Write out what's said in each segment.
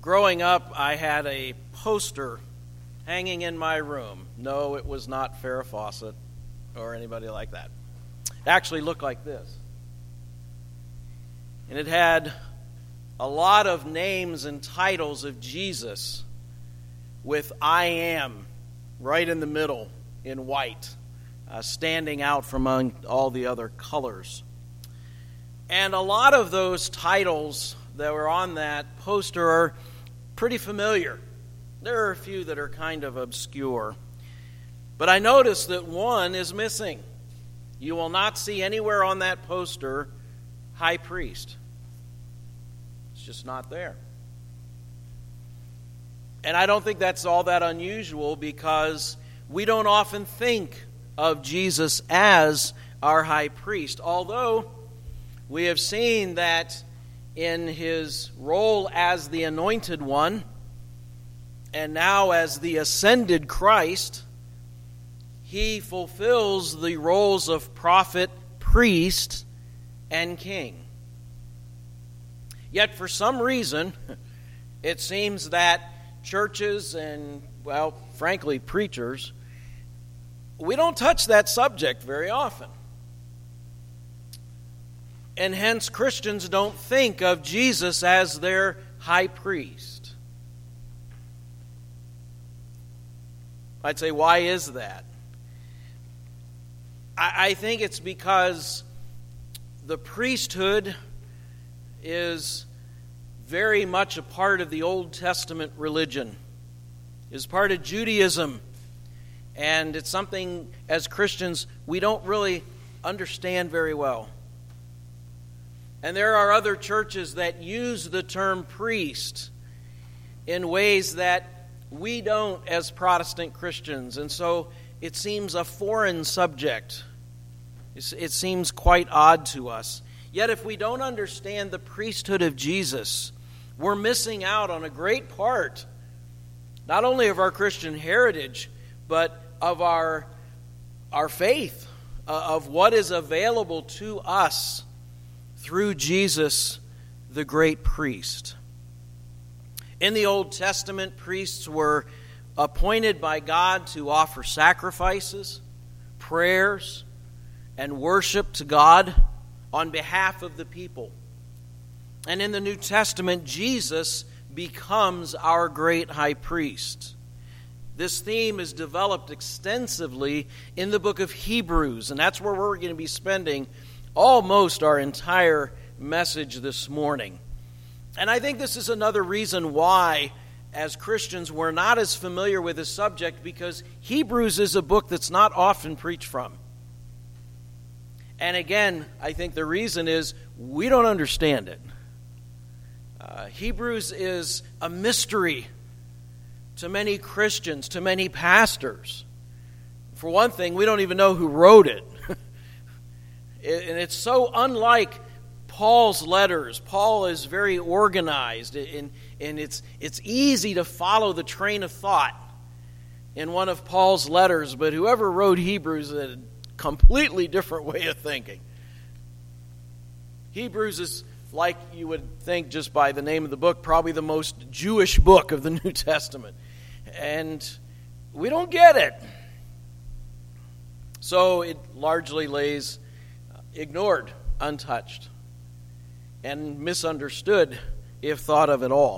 Growing up, I had a poster hanging in my room. No, it was not Farrah Fawcett or anybody like that. It actually looked like this. And it had a lot of names and titles of Jesus with I am right in the middle in white, standing out from among all the other colors. And a lot of those titles that were on that poster are pretty familiar. There are a few that are kind of obscure. But I noticed that one is missing. You will not see anywhere on that poster high priest. It's just not there. And I don't think that's all that unusual because we don't often think of Jesus as our high priest. Although we have seen that in his role as the anointed one and now as the ascended Christ, he fulfills the roles of prophet, priest, and king. Yet for some reason, it seems that churches and, well, frankly, preachers, we don't touch that subject very often. And hence Christians don't think of Jesus as their high priest. I'd say, why is that? I think it's because the priesthood is very much a part of the Old Testament religion, is part of Judaism, and it's something as Christians we don't really understand very well. And there are other churches that use the term priest in ways that we don't as Protestant Christians. And so it seems a foreign subject. It seems quite odd to us. Yet if we don't understand the priesthood of Jesus, we're missing out on a great part, not only of our Christian heritage, but of our faith, of what is available to us through Jesus, the great priest. In the Old Testament, priests were appointed by God to offer sacrifices, prayers, and worship to God on behalf of the people. And in the New Testament, Jesus becomes our great high priest. This theme is developed extensively in the book of Hebrews, and that's where we're going to be spending almost our entire message this morning. And I think this is another reason why, as Christians, we're not as familiar with this subject, because Hebrews is a book that's not often preached from. And again, I think the reason is we don't understand it. Hebrews is a mystery to many Christians, to many pastors. For one thing, we don't even know who wrote it. And it's so unlike Paul's letters. Paul is very organized, and it's easy to follow the train of thought in one of Paul's letters, but whoever wrote Hebrews is a completely different way of thinking. Hebrews is, like you would think just by the name of the book, probably the most Jewish book of the New Testament. And we don't get it. So it largely lays ignored, untouched, and misunderstood if thought of at all.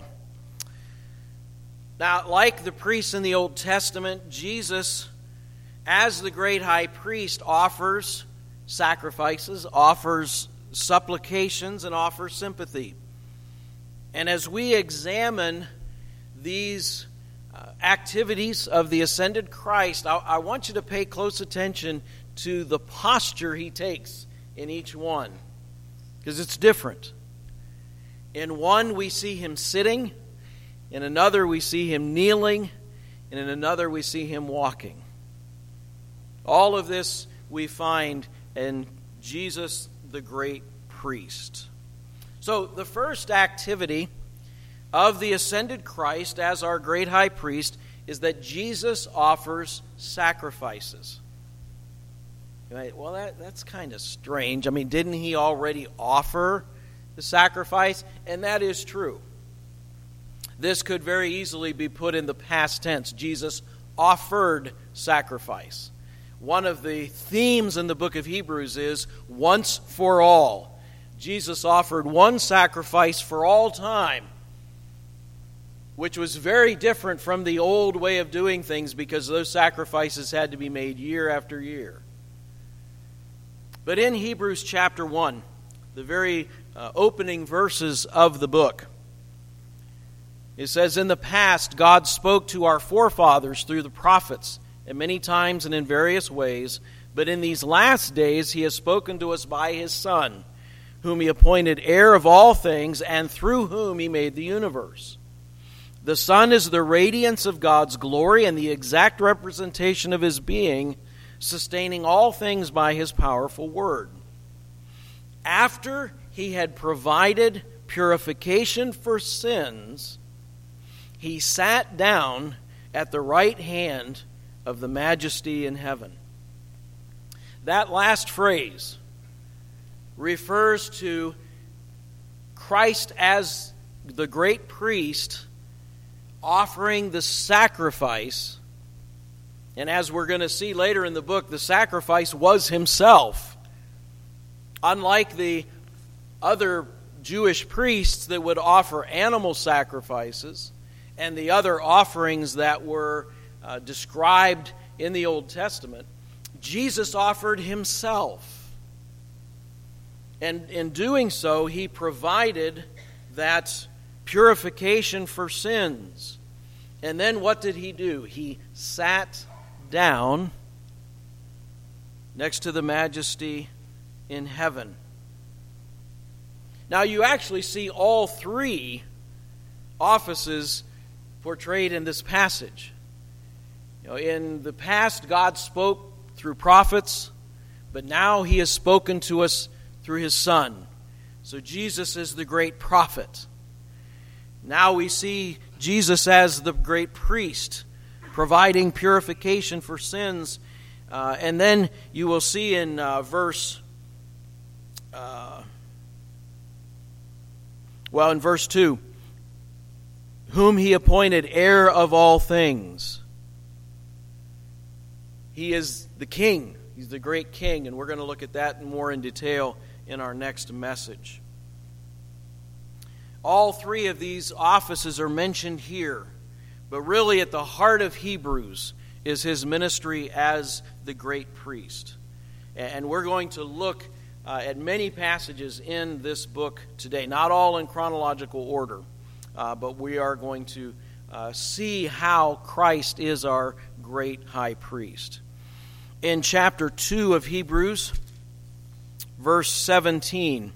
Now, like the priests in the Old Testament, Jesus, as the great high priest, offers sacrifices, offers supplications, and offers sympathy. And as we examine these activities of the ascended Christ, I want you to pay close attention to the posture he takes in each one, because it's different. In one, we see him sitting. In another, we see him kneeling. And in another, we see him walking. All of this we find in Jesus, the great priest. So the first activity of the ascended Christ as our great high priest is that Jesus offers sacrifices. Well, that's kind of strange. I mean, didn't he already offer the sacrifice? And that is true. This could very easily be put in the past tense. Jesus offered sacrifice. One of the themes in the book of Hebrews is once for all. Jesus offered one sacrifice for all time, which was very different from the old way of doing things because those sacrifices had to be made year after year. But in Hebrews chapter 1, the very opening verses of the book, it says, "In the past, God spoke to our forefathers through the prophets, at many times and in various ways, but in these last days He has spoken to us by His Son, whom He appointed heir of all things, and through whom He made the universe. The Son is the radiance of God's glory and the exact representation of His being, sustaining all things by His powerful word. After He had provided purification for sins, He sat down at the right hand of the Majesty in heaven." That last phrase refers to Christ as the great priest offering the sacrifice. And as we're going to see later in the book, the sacrifice was Himself. Unlike the other Jewish priests that would offer animal sacrifices and the other offerings that were described in the Old Testament, Jesus offered Himself. And in doing so, He provided that purification for sins. And then what did He do? He sat down next to the Majesty in heaven. Now you actually see all three offices portrayed in this passage. In the past, God spoke through prophets, but now He has spoken to us through His Son. So Jesus is the great prophet. Now we see Jesus as the great priest, providing purification for sins. And then you will see in verse 2, whom He appointed heir of all things. He is the king. He's the great king, and we're going to look at that more in detail in our next message. All three of these offices are mentioned here, but really at the heart of Hebrews is His ministry as the great priest. And we're going to look at many passages in this book today, not all in chronological order, but we are going to see how Christ is our great high priest. In chapter 2 of Hebrews, verse 17,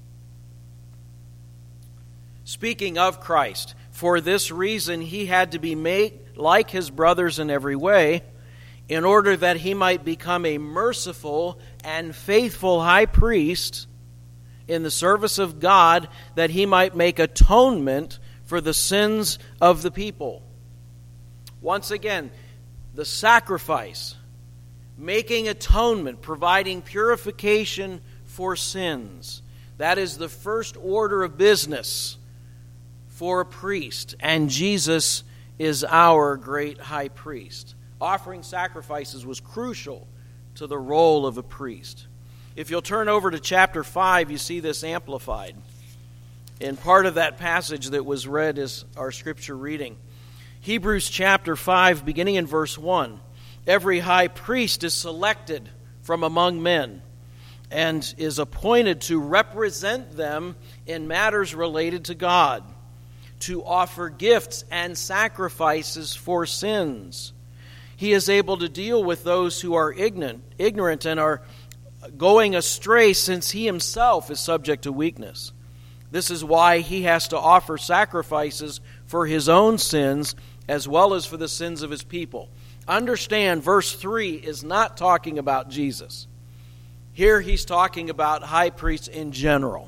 speaking of Christ, "For this reason He had to be made like His brothers in every way, in order that He might become a merciful and faithful high priest in the service of God, that He might make atonement for the sins of the people." Once again, the sacrifice, making atonement, providing purification for sins. That is the first order of business for a priest, and Jesus is our great high priest. Offering sacrifices was crucial to the role of a priest. If you'll turn over to chapter 5, you see this amplified. In part of that passage that was read as our scripture reading. Hebrews chapter 5, beginning in verse 1. "Every high priest is selected from among men and is appointed to represent them in matters related to God, to offer gifts and sacrifices for sins. He is able to deal with those who are ignorant and are going astray, since He Himself is subject to weakness. This is why He has to offer sacrifices for His own sins as well as for the sins of His people." Understand, verse 3 is not talking about Jesus. Here He's talking about high priests in general.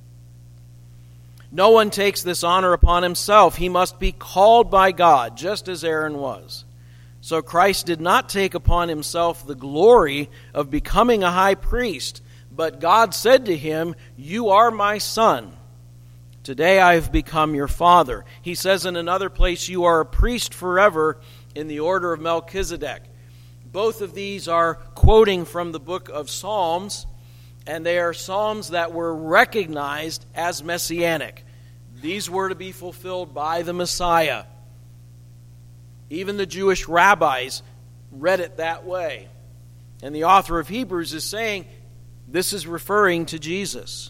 "No one takes this honor upon himself. He must be called by God, just as Aaron was. So Christ did not take upon Himself the glory of becoming a high priest, but God said to Him, 'You are my Son. Today I have become your father. He says in another place, you are a priest forever in the order of Melchizedek. Both of these are quoting from the book of Psalms, and they are psalms that were recognized as messianic. These were to be fulfilled by the Messiah. Even the Jewish rabbis read it that way. And the author of Hebrews is saying this is referring to Jesus.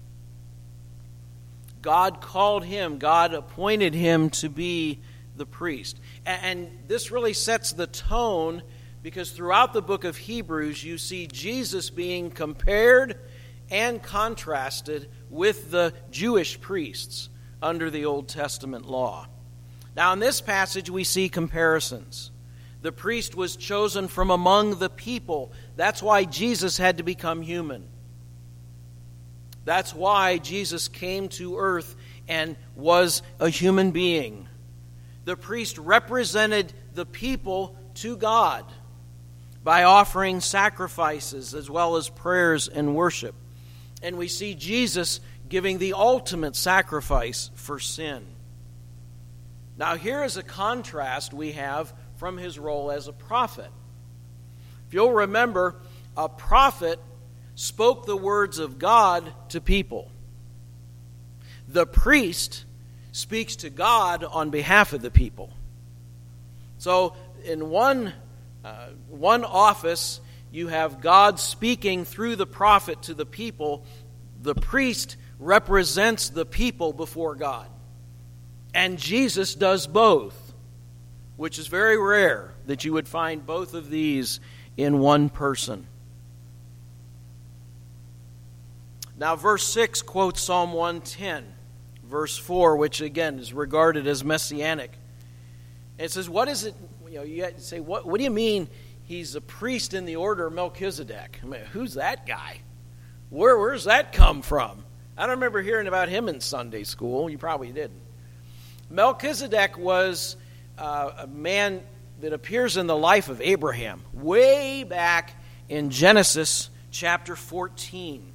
God called him, God appointed him to be the priest. And this really sets the tone, because throughout the book of Hebrews you see Jesus being compared and contrasted with the Jewish priests under the Old Testament law. Now in this passage we see comparisons. The priest was chosen from among the people. That's why Jesus had to become human. That's why Jesus came to earth and was a human being. The priest represented the people to God by offering sacrifices as well as prayers and worship. And we see Jesus giving the ultimate sacrifice for sin. Now here is a contrast we have from his role as a prophet. If you'll remember, a prophet spoke the words of God to people. The priest speaks to God on behalf of the people. So in one office, you have God speaking through the prophet to the people. The priest represents the people before God. And Jesus does both, which is very rare that you would find both of these in one person. Now, verse 6 quotes Psalm 110, verse 4, which again is regarded as messianic. And it says, what is it? You have to say, what do you mean he's a priest in the order of Melchizedek? I mean, who's that guy? Where's that come from? I don't remember hearing about him in Sunday school. You probably didn't. Melchizedek was a man that appears in the life of Abraham way back in Genesis chapter 14.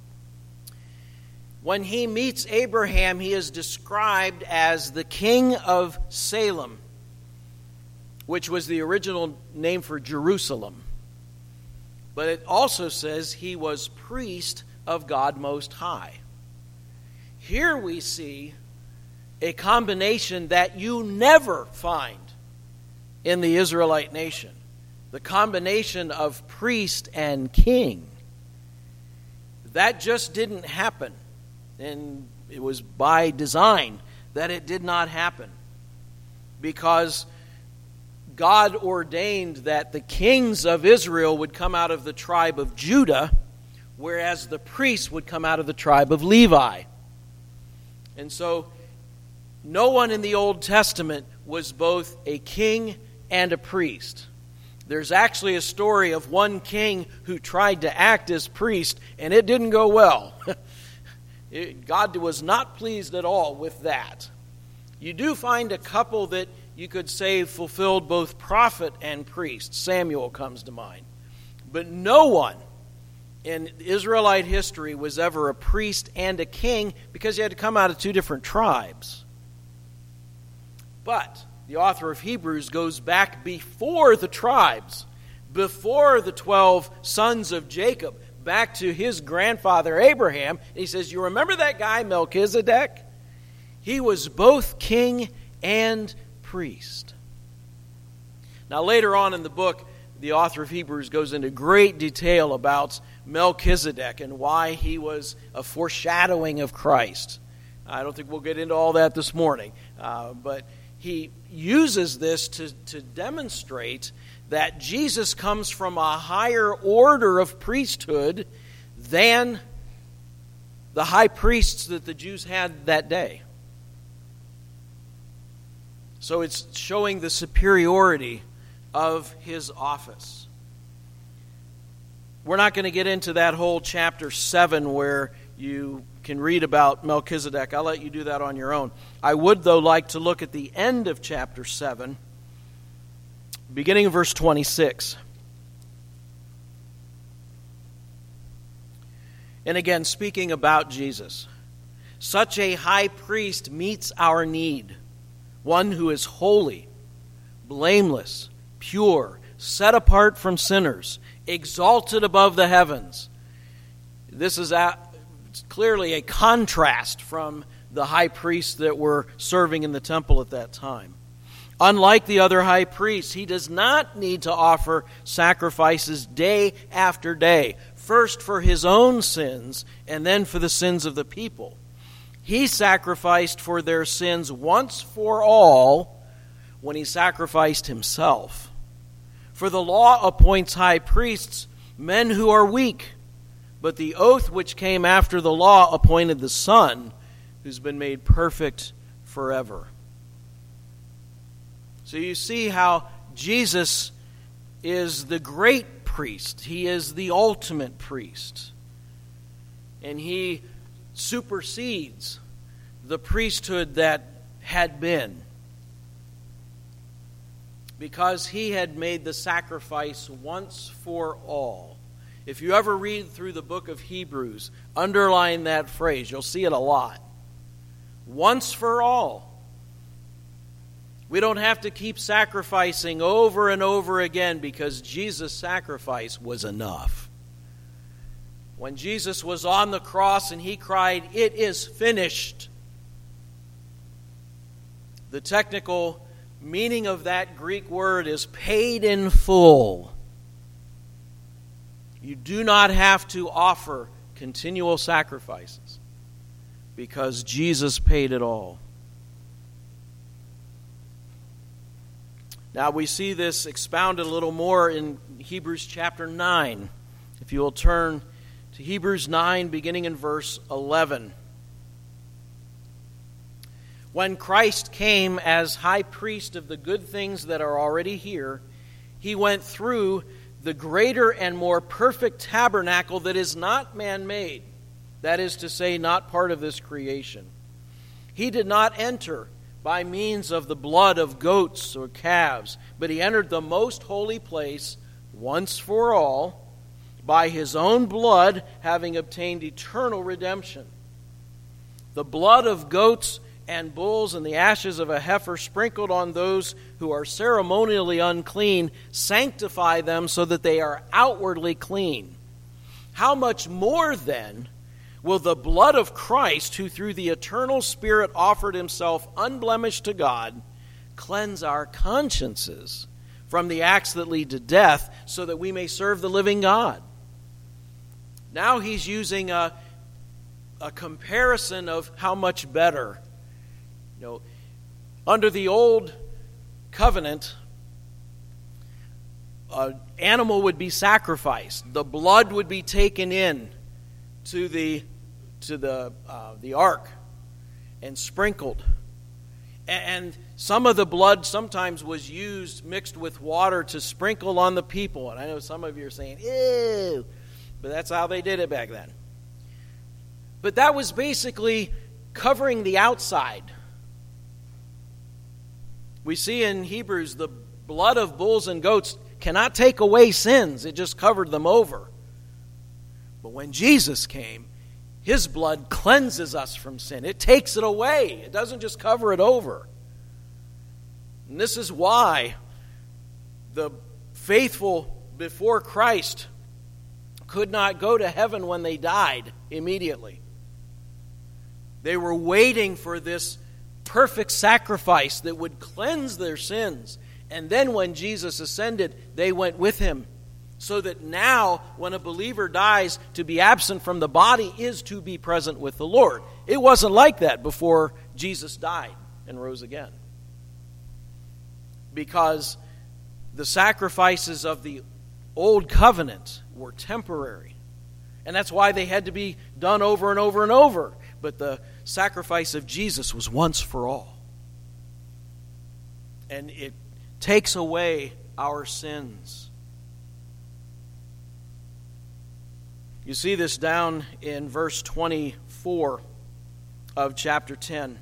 When he meets Abraham, he is described as the king of Salem, which was the original name for Jerusalem. But it also says he was priest of God Most High. Here we see a combination that you never find in the Israelite nation. The combination of priest and king. That just didn't happen. And it was by design that it did not happen. Because God ordained that the kings of Israel would come out of the tribe of Judah, whereas the priests would come out of the tribe of Levi. And so no one in the Old Testament was both a king and a priest. There's actually a story of one king who tried to act as priest, and it didn't go well. God was not pleased at all with that. You do find a couple that you could say fulfilled both prophet and priest. Samuel comes to mind. But no one in Israelite history was ever a priest and a king, because he had to come out of two different tribes. But the author of Hebrews goes back before the tribes, before the 12 sons of Jacob, back to his grandfather Abraham. And he says, you remember that guy Melchizedek? He was both king and priest. Now later on in the book, the author of Hebrews goes into great detail about Melchizedek and why he was a foreshadowing of Christ. I don't think we'll get into all that this morning, but he uses this to demonstrate that Jesus comes from a higher order of priesthood than the high priests that the Jews had that day. So it's showing the superiority of his office. We're not going to get into that whole chapter 7 where you can read about Melchizedek. I'll let you do that on your own. I would, though, like to look at the end of chapter 7, beginning of verse 26. And again, speaking about Jesus. Such a high priest meets our need, one who is holy, blameless, pure, set apart from sinners, exalted above the heavens. This is clearly a contrast from the high priests that were serving in the temple at that time. Unlike the other high priests, he does not need to offer sacrifices day after day, first for his own sins and then for the sins of the people. He sacrificed for their sins once for all when he sacrificed himself. For the law appoints high priests, men who are weak, but the oath which came after the law appointed the Son, who's been made perfect forever. So you see how Jesus is the great priest. He is the ultimate priest. And he supersedes the priesthood that had been, because he had made the sacrifice once for all. If you ever read through the book of Hebrews, underline that phrase. You'll see it a lot. Once for all. We don't have to keep sacrificing over and over again because Jesus' sacrifice was enough. When Jesus was on the cross and he cried, "It is finished," the technical meaning of that Greek word is paid in full. You do not have to offer continual sacrifices because Jesus paid it all. Now we see this expounded a little more in Hebrews chapter 9. If you will turn to Hebrews 9, beginning in verse 11. When Christ came as high priest of the good things that are already here, he went through the greater and more perfect tabernacle that is not man-made, that is to say, not part of this creation. He did not enter by means of the blood of goats or calves, but he entered the most holy place once for all by his own blood, having obtained eternal redemption. The blood of goats and bulls and the ashes of a heifer sprinkled on those who are ceremonially unclean sanctify them so that they are outwardly clean. How much more then will the blood of Christ, who through the eternal Spirit offered himself unblemished to God, cleanse our consciences from the acts that lead to death, so that we may serve the living God? Now he's using a comparison of how much better. Under the old covenant, an animal would be sacrificed. The blood would be taken in to the ark and sprinkled. And some of the blood sometimes was used mixed with water to sprinkle on the people. And I know some of you are saying, ew, but that's how they did it back then. But that was basically covering the outside. We see in Hebrews the blood of bulls and goats cannot take away sins. It just covered them over. But when Jesus came, his blood cleanses us from sin. It takes it away. It doesn't just cover it over. And this is why the faithful before Christ could not go to heaven when they died immediately. They were waiting for this perfect sacrifice that would cleanse their sins. And then when Jesus ascended, they went with him. So that now, when a believer dies, to be absent from the body is to be present with the Lord. It wasn't like that before Jesus died and rose again. Because the sacrifices of the old covenant were temporary. And that's why they had to be done over and over and over. But the sacrifice of Jesus was once for all. And it takes away our sins. You see this down in verse 24 of chapter 10.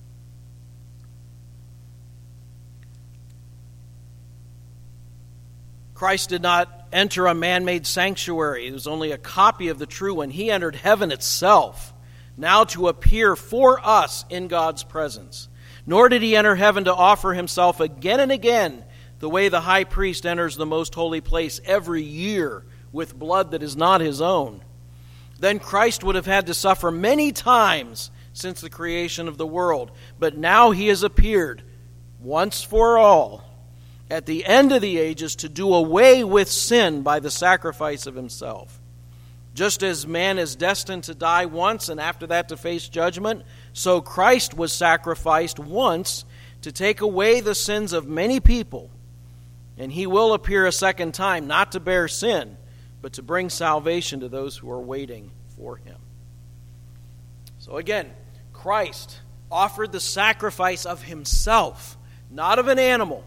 Christ did not enter a man-made sanctuary. It was only a copy of the true one. He entered heaven itself, now to appear for us in God's presence. Nor did he enter heaven to offer himself again and again, the way the high priest enters the most holy place every year with blood that is not his own. Then Christ would have had to suffer many times since the creation of the world. But now he has appeared once for all at the end of the ages to do away with sin by the sacrifice of himself. Just as man is destined to die once and after that to face judgment, so Christ was sacrificed once to take away the sins of many people. And he will appear a second time, not to bear sin, but to bring salvation to those who are waiting for him. So again, Christ offered the sacrifice of himself, not of an animal.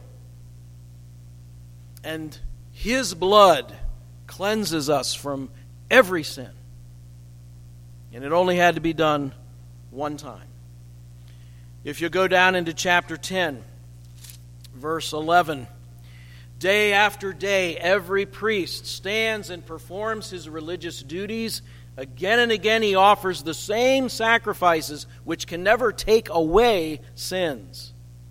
And his blood cleanses us from every sin. And it only had to be done one time. If you go down into chapter 10, verse 11, day after day, every priest stands and performs his religious duties. Again and again, he offers the same sacrifices which can never take away sins.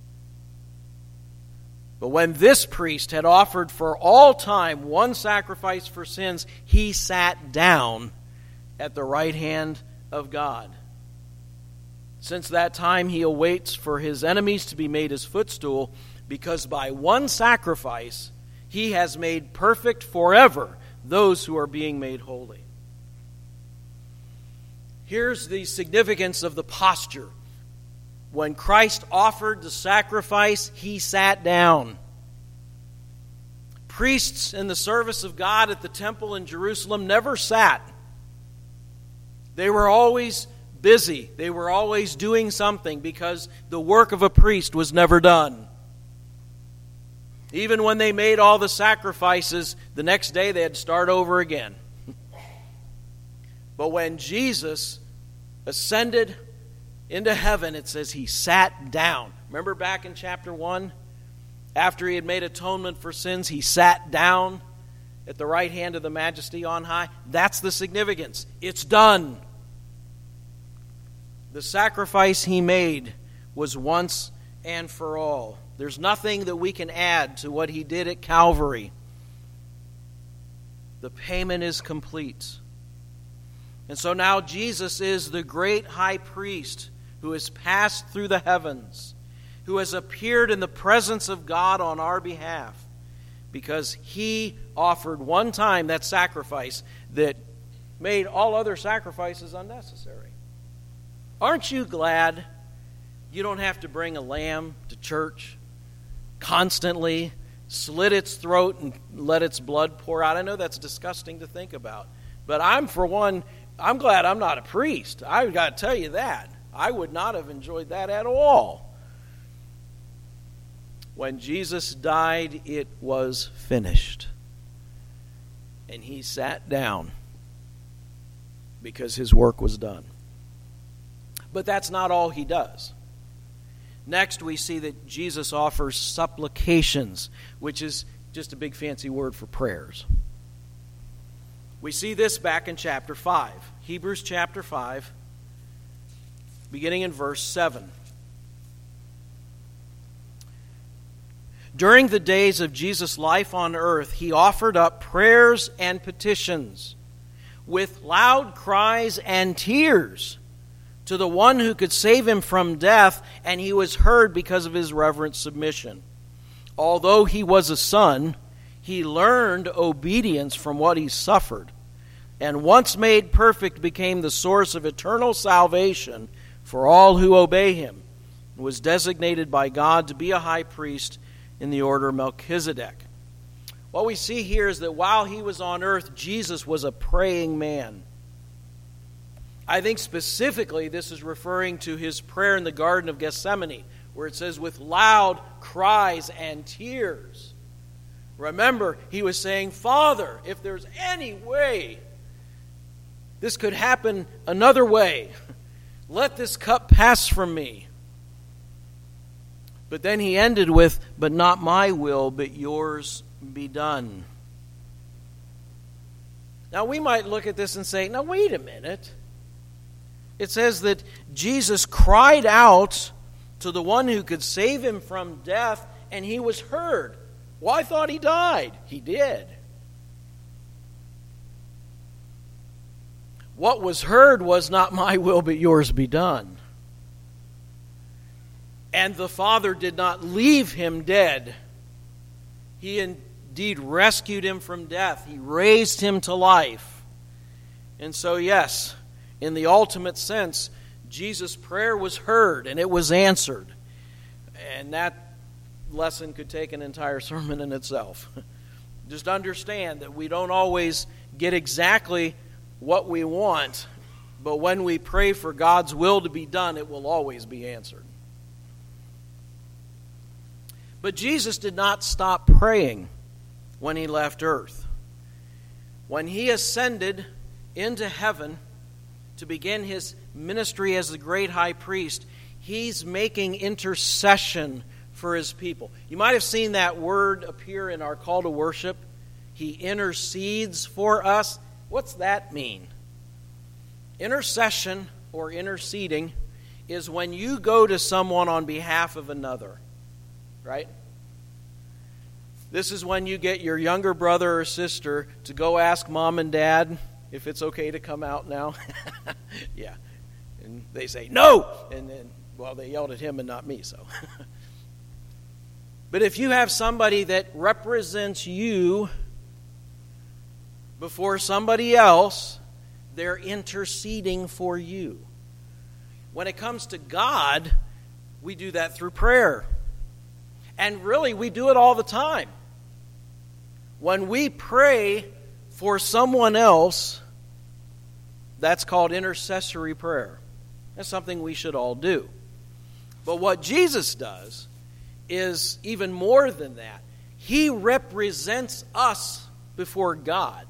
But when this priest had offered for all time one sacrifice for sins, he sat down at the right hand of God. Since that time, he awaits for his enemies to be made his footstool, because by one sacrifice, he has made perfect forever those who are being made holy. Here's the significance of the posture. When Christ offered the sacrifice, he sat down. Priests in the service of God at the temple in Jerusalem never sat. They were always busy. They were always doing something, because the work of a priest was never done. Even when they made all the sacrifices, the next day they had to start over again. But when Jesus ascended into heaven, it says he sat down. Remember back in chapter 1? After he had made atonement for sins, he sat down at the right hand of the Majesty on high. That's the significance. It's done. The sacrifice he made was once and for all. There's nothing that we can add to what he did at Calvary. The payment is complete. And so now Jesus is the great high priest who has passed through the heavens, who has appeared in the presence of God on our behalf, because he offered one time that sacrifice that made all other sacrifices unnecessary. Aren't you glad you don't have to bring a lamb to church constantly, slit its throat and let its blood pour out? I know that's disgusting to think about, but I'm glad I'm not a priest. I've got to tell you that. I would not have enjoyed that at all. When Jesus died, it was finished. And he sat down because his work was done. But that's not all he does. Next, we see that Jesus offers supplications, which is just a big fancy word for prayers. We see this back in chapter 5. Hebrews chapter 5, beginning in verse 7. During the days of Jesus' life on earth, he offered up prayers and petitions with loud cries and tears to the one who could save him from death, and he was heard because of his reverent submission. Although he was a son, he learned obedience from what he suffered, and once made perfect became the source of eternal salvation for all who obey him, and was designated by God to be a high priest in the order of Melchizedek. What we see here is that while he was on earth, Jesus was a praying man. I think specifically this is referring to his prayer in the Garden of Gethsemane, where it says, with loud cries and tears. Remember, he was saying, Father, if there's any way this could happen another way, let this cup pass from me. But then he ended with, but not my will, but yours be done. Now we might look at this and say, now wait a minute. It says that Jesus cried out to the one who could save him from death, and he was heard. Well, I thought he died. He did. What was heard was not my will, but yours be done. And the Father did not leave him dead. He indeed rescued him from death. He raised him to life. And so, yes, in the ultimate sense, Jesus' prayer was heard and it was answered. And that lesson could take an entire sermon in itself. Just understand that we don't always get exactly what we want, but when we pray for God's will to be done, it will always be answered. But Jesus did not stop praying when he left earth. When he ascended into heaven to begin his ministry as the great high priest, he's making intercession for his people. You might have seen that word appear in our call to worship. He intercedes for us. What's that mean? Intercession or interceding is when you go to someone on behalf of another, right? This is when you get your younger brother or sister to go ask mom and dad if it's okay to come out now. Yeah. And they say, no! And then, well, they yelled at him and not me, so. But if you have somebody that represents you before somebody else, they're interceding for you. When it comes to God, we do that through prayer. And really, we do it all the time. When we pray for someone else, that's called intercessory prayer. That's something we should all do. But what Jesus does is even more than that. He represents us before God.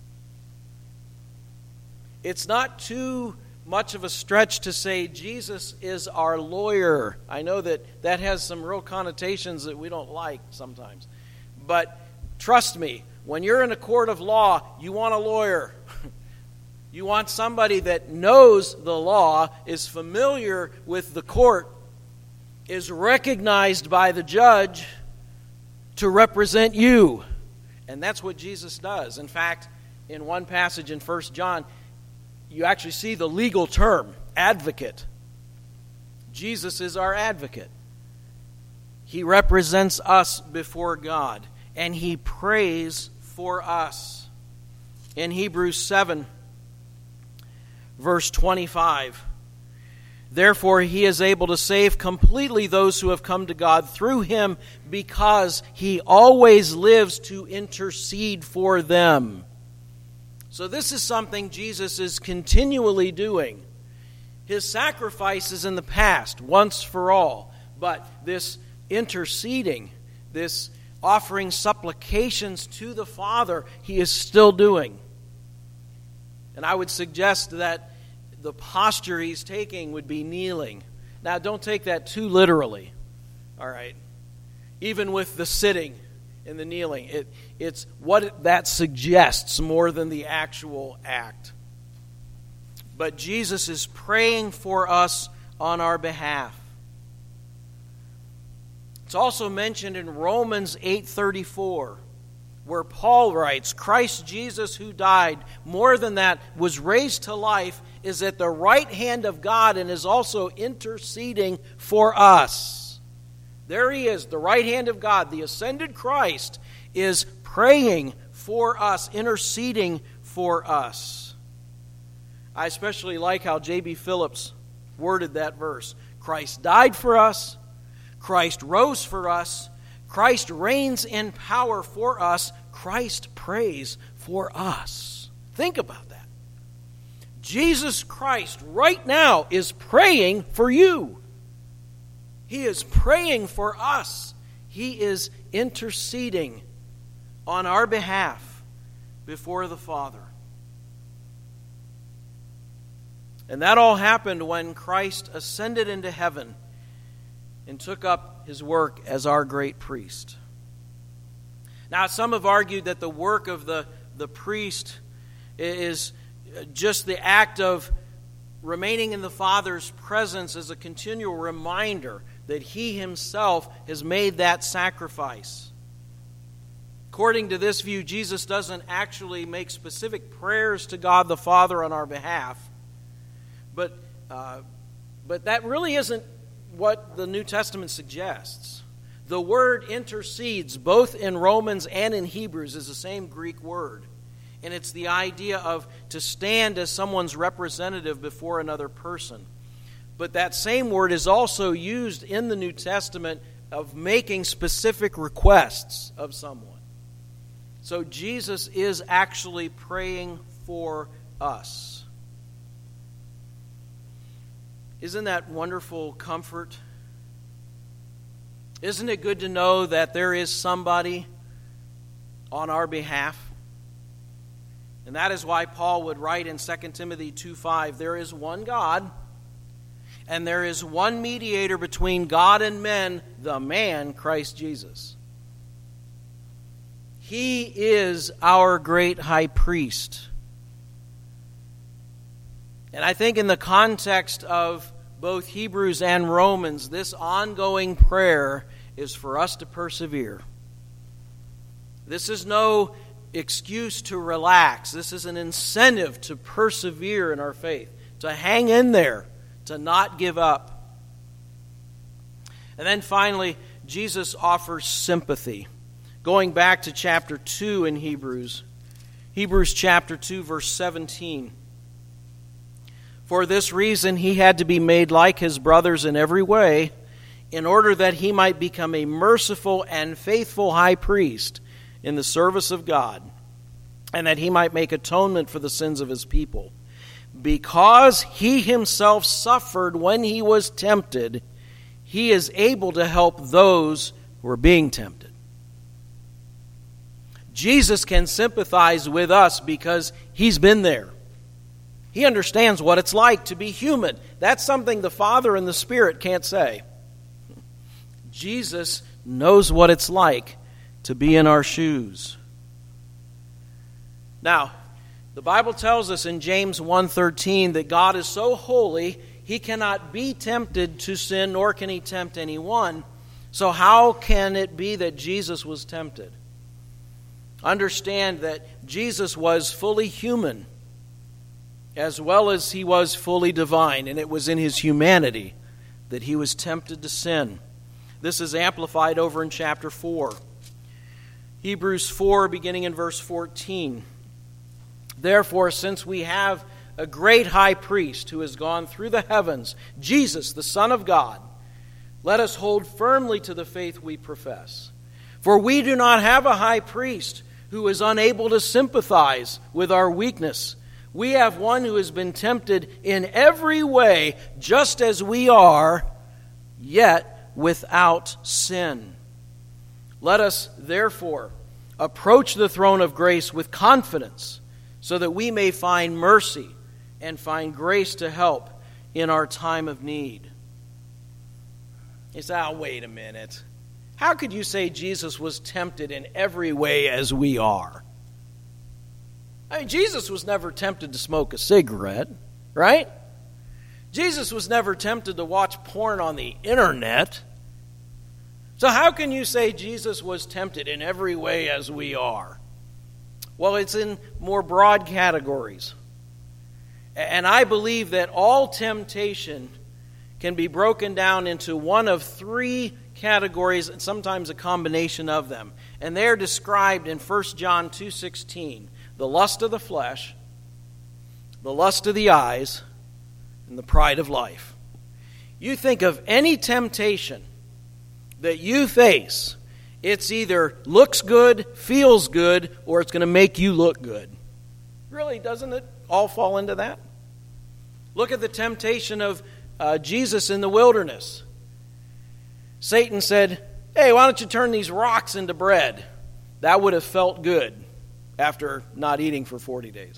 It's not too much of a stretch to say Jesus is our lawyer. I know that has some real connotations that we don't like sometimes. But trust me, when you're in a court of law, you want a lawyer. You want somebody that knows the law, is familiar with the court, is recognized by the judge to represent you. And that's what Jesus does. In fact, in one passage in 1 John, you actually see the legal term, advocate. Jesus is our advocate. He represents us before God, and he prays for us. In Hebrews 7, verse 25, therefore he is able to save completely those who have come to God through him, because he always lives to intercede for them. So this is something Jesus is continually doing. His sacrifices in the past, once for all, but this interceding, this offering supplications to the Father, he is still doing. And I would suggest that the posture he's taking would be kneeling. Now, don't take that too literally, all right? Even with the sitting and the kneeling, it's what that suggests more than the actual act. But Jesus is praying for us on our behalf. It's also mentioned in Romans 8:34, where Paul writes, Christ Jesus, who died, more than that, was raised to life, is at the right hand of God and is also interceding for us. There he is, the right hand of God. The ascended Christ is praying for us, interceding for us. I especially like how J.B. Phillips worded that verse. Christ died for us. Christ rose for us. Christ reigns in power for us. Christ prays for us. Think about that. Jesus Christ right now is praying for you. He is praying for us. He is interceding on our behalf before the Father. And that all happened when Christ ascended into heaven and took up his work as our great priest. Now, some have argued that the work of the priest is just the act of remaining in the Father's presence is a continual reminder that He Himself has made that sacrifice. According to this view, Jesus doesn't actually make specific prayers to God the Father on our behalf, but that really isn't what the New Testament suggests. The word intercedes, both in Romans and in Hebrews, is the same Greek word. And it's the idea of to stand as someone's representative before another person. But that same word is also used in the New Testament of making specific requests of someone. So Jesus is actually praying for us. Isn't that wonderful comfort? Isn't it good to know that there is somebody on our behalf? And that is why Paul would write in 2 Timothy 2:5, there is one God, and there is one mediator between God and men, the man Christ Jesus. He is our great high priest. And I think in the context of both Hebrews and Romans, this ongoing prayer is for us to persevere. This is no excuse to relax. This is an incentive to persevere in our faith, to hang in there, to not give up. And then finally, Jesus offers sympathy. Going back to chapter 2 in Hebrews chapter 2, verse 17. For this reason he had to be made like his brothers in every way, in order that he might become a merciful and faithful high priest in the service of God, and that he might make atonement for the sins of his people. Because he himself suffered when he was tempted, he is able to help those who are being tempted. Jesus can sympathize with us because he's been there. He understands what it's like to be human. That's something the Father and the Spirit can't say. Jesus knows what it's like to be in our shoes. Now, the Bible tells us in James 1:13 that God is so holy, he cannot be tempted to sin, nor can he tempt anyone. So how can it be that Jesus was tempted? Understand that Jesus was fully human as well as he was fully divine, and it was in his humanity that he was tempted to sin. This is amplified over in chapter 4. Hebrews 4, beginning in verse 14. Therefore, since we have a great high priest who has gone through the heavens, Jesus, the Son of God, let us hold firmly to the faith we profess. For we do not have a high priest who is unable to sympathize with our weakness. We have one who has been tempted in every way, just as we are, yet without sin. Let us, therefore, approach the throne of grace with confidence, so that we may find mercy and find grace to help in our time of need. You say, wait a minute. How could you say Jesus was tempted in every way as we are? I mean, Jesus was never tempted to smoke a cigarette, right? Jesus was never tempted to watch porn on the internet. So how can you say Jesus was tempted in every way as we are? Well, it's in more broad categories. And I believe that all temptation can be broken down into one of three categories, and sometimes a combination of them. And they're described in 1 John 2:16. The lust of the flesh, the lust of the eyes, and the pride of life. You think of any temptation that you face, it's either looks good, feels good, or it's going to make you look good. Really, doesn't it all fall into that? Look at the temptation of Jesus in the wilderness. Satan said, hey, why don't you turn these rocks into bread? That would have felt good after not eating for 40 days.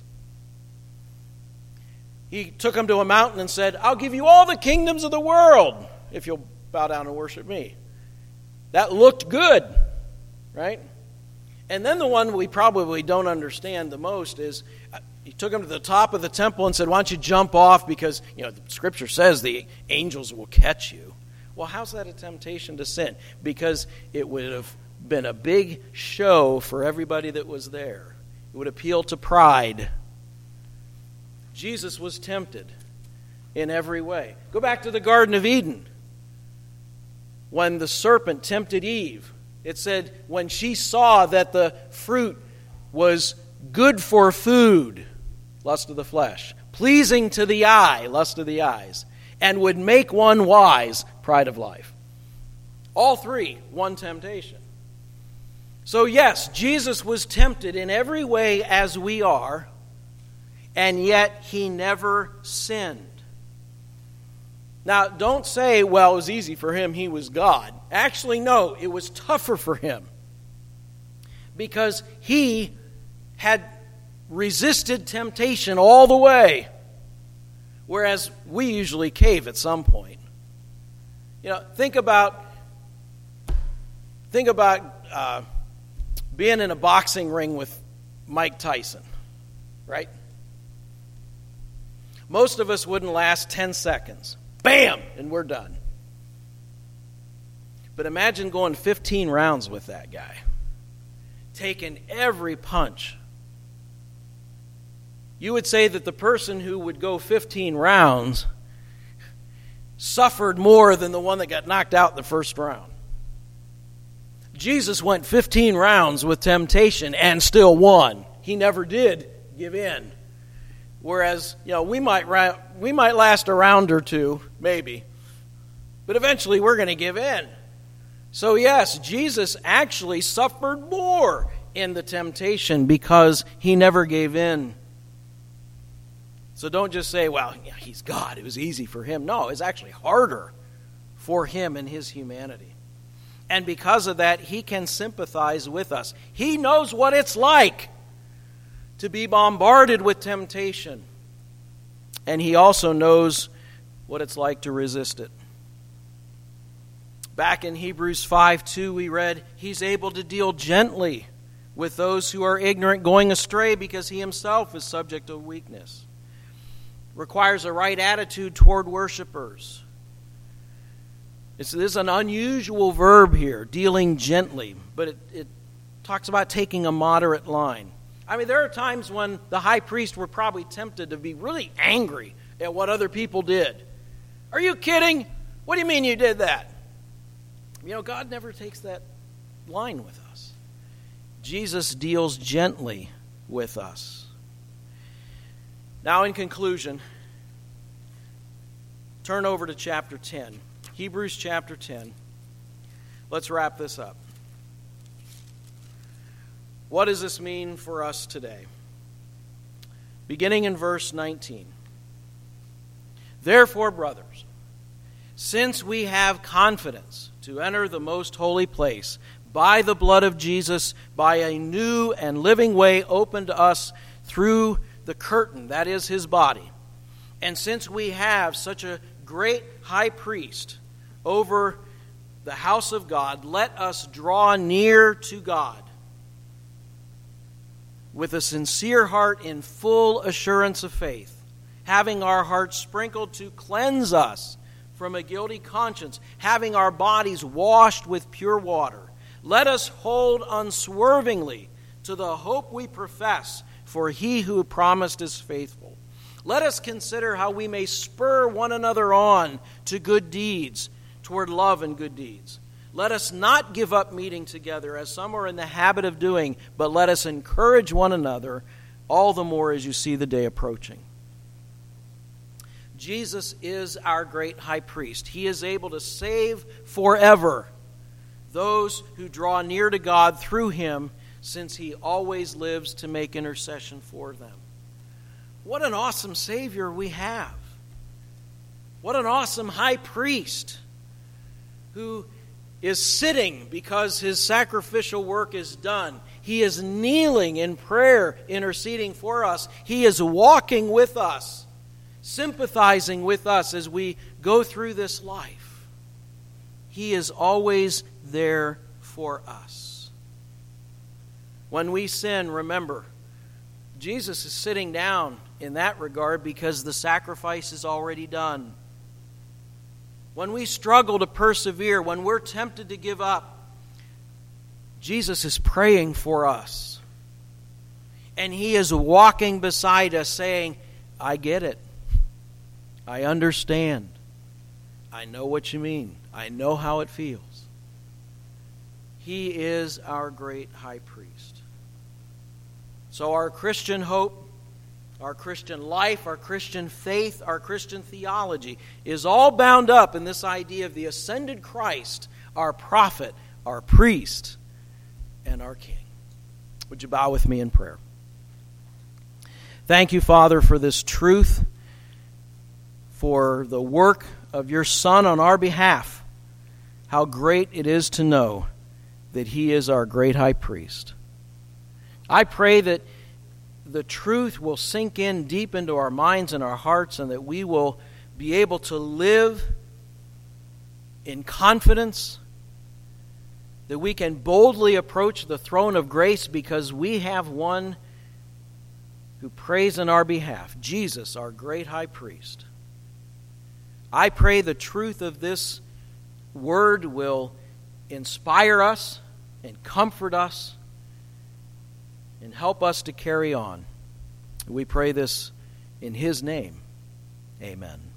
He took him to a mountain and said, I'll give you all the kingdoms of the world if you'll bow down and worship me. That looked good, right? And then the one we probably don't understand the most is, he took him to the top of the temple and said, why don't you jump off because, the Scripture says the angels will catch you. Well, how's that a temptation to sin? Because it would have been a big show for everybody that was there. It would appeal to pride. Jesus was tempted in every way. Go back to the Garden of Eden. When the serpent tempted Eve, it said when she saw that the fruit was good for food, lust of the flesh, pleasing to the eye, lust of the eyes, and would make one wise, pride of life. All three, one temptation. So yes, Jesus was tempted in every way as we are, and yet he never sinned. Now, don't say, well, it was easy for him, he was God. Actually, no, it was tougher for him. Because he had resisted temptation all the way, whereas we usually cave at some point. Think about being in a boxing ring with Mike Tyson, right? Most of us wouldn't last 10 seconds. Bam! And we're done. But imagine going 15 rounds with that guy, taking every punch. You would say that the person who would go 15 rounds suffered more than the one that got knocked out in the first round. Jesus went 15 rounds with temptation and still won. He never did give in. Whereas, we might last a round or two, maybe. But eventually we're going to give in. So yes, Jesus actually suffered more in the temptation because he never gave in. So don't just say, well, he's God, it was easy for him. No, it's actually harder for him in his humanity. And because of that, he can sympathize with us. He knows what it's like to be bombarded with temptation. And he also knows what it's like to resist it. Back in Hebrews 5:2, we read, he's able to deal gently with those who are ignorant, going astray, because he himself is subject to weakness. Requires a right attitude toward worshipers. This is an unusual verb here, dealing gently, but it talks about taking a moderate line. There are times when the high priest were probably tempted to be really angry at what other people did. Are you kidding? What do you mean you did that? God never takes that line with us. Jesus deals gently with us. Now, in conclusion, turn over to chapter 10. Hebrews chapter 10. Let's wrap this up. What does this mean for us today? Beginning in verse 19. Therefore, brothers, since we have confidence to enter the most holy place by the blood of Jesus, by a new and living way opened to us through the curtain, that is his body, and since we have such a great high priest over the house of God, let us draw near to God with a sincere heart in full assurance of faith, having our hearts sprinkled to cleanse us from a guilty conscience, having our bodies washed with pure water. Let us hold unswervingly to the hope we profess, for he who promised is faithful. Let us consider how we may spur one another on to good deeds, toward love and good deeds. Let us not give up meeting together, as some are in the habit of doing, but let us encourage one another, all the more as you see the day approaching. Jesus is our great high priest. He is able to save forever those who draw near to God through him, since he always lives to make intercession for them. What an awesome Savior we have. What an awesome high priest who is sitting because his sacrificial work is done. He is kneeling in prayer, interceding for us. He is walking with us, sympathizing with us as we go through this life. He is always there for us. When we sin, remember, Jesus is sitting down in that regard because the sacrifice is already done. When we struggle to persevere, when we're tempted to give up, Jesus is praying for us. And He is walking beside us saying, I get it. I understand. I know what you mean. I know how it feels. He is our great high priest. So our Christian hope, our Christian life, our Christian faith, our Christian theology is all bound up in this idea of the ascended Christ, our prophet, our priest, and our King. Would you bow with me in prayer? Thank you, Father, for this truth, for the work of your Son on our behalf. How great it is to know that He is our great high priest. I pray that the truth will sink in deep into our minds and our hearts, and that we will be able to live in confidence, that we can boldly approach the throne of grace because we have one who prays in our behalf, Jesus, our great high priest. I pray the truth of this word will inspire us and comfort us and help us to carry on. We pray this in His name. Amen.